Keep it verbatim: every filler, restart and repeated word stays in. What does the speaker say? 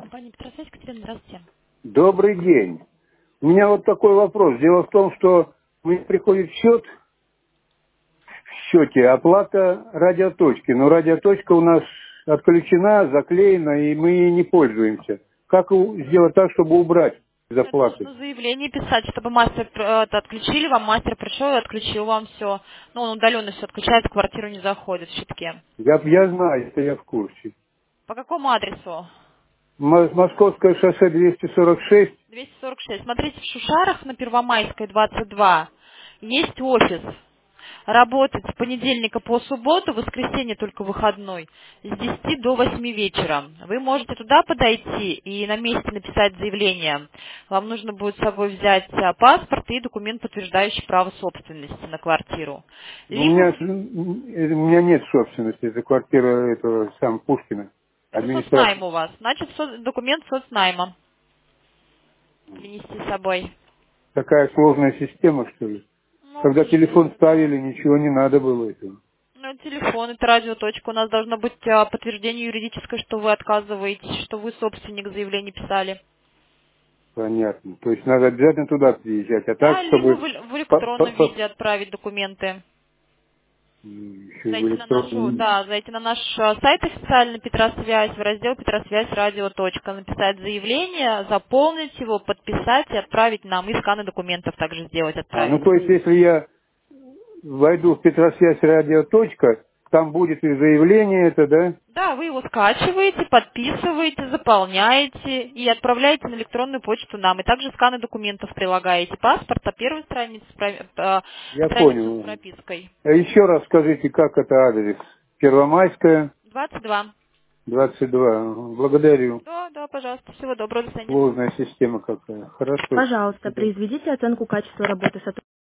Компания Петросвязь, Екатерина, здравствуйте. Добрый день. У меня вот такой вопрос. Дело в том, что мне приходит счет, в счете оплата радиоточки, но радиоточка у нас отключена, заклеена, и мы ей не пользуемся. Как у- сделать так, чтобы убрать из Это оплаты? нужно заявление писать, чтобы мастер э, это отключили, вам мастер пришел и отключил вам все. Ну, он удаленно все отключает, в квартиру не заходит в щитке. Я, я знаю, это я в курсе. По какому адресу? М- Московское шоссе двести сорок шесть. двести сорок шесть. Смотрите, в Шушарах на Первомайской двадцать два есть офис. Работать с понедельника по субботу, воскресенье только выходной, с десяти до восьми вечера. Вы можете туда подойти и на месте написать заявление. Вам нужно будет с собой взять а, паспорт и документ, подтверждающий право собственности на квартиру. У Либо меня, вы- с- м, э, у меня нет собственности, это квартира этого сам Пушкина, это администрация. соцнайм у вас, значит со- документ соцнайма принести с собой. Такая сложная система, что ли? Ну, к Когда телефон сожалению, да. ставили, ничего не надо было этого. Ну, телефон, это радиоточка. У нас должно быть а, подтверждение юридическое, что вы отказываетесь, что вы собственник заявления писали. Понятно. То есть надо обязательно туда приезжать, а так, Да, либо в, чтобы эль- в по- по- электронном по- виде отправить документы. м, еще в Зайти на нашу, электронном. да, зайти на наш а, сайт официальный Петросвязь, в раздел Петросвязь радио. Точка, написать заявление, заполнить его, подписать и отправить нам, и сканы документов также сделать, А, ну отправить. то есть, если я войду в Петросвязь радио. Точка, там будет и заявление это, да? Да, вы его скачиваете, подписываете, заполняете и отправляете на электронную почту нам. И также сканы документов прилагаете. Паспорт, а первую страницу, с про- э, Я страницу с понял. пропиской. А еще раз скажите, как это адрес? Первомайская, двадцать два. двадцать два. Благодарю. Да, да, пожалуйста. Всего доброго, до свидания. Сложная система какая. Хорошо. Пожалуйста, произведите оценку качества работы сотрудника.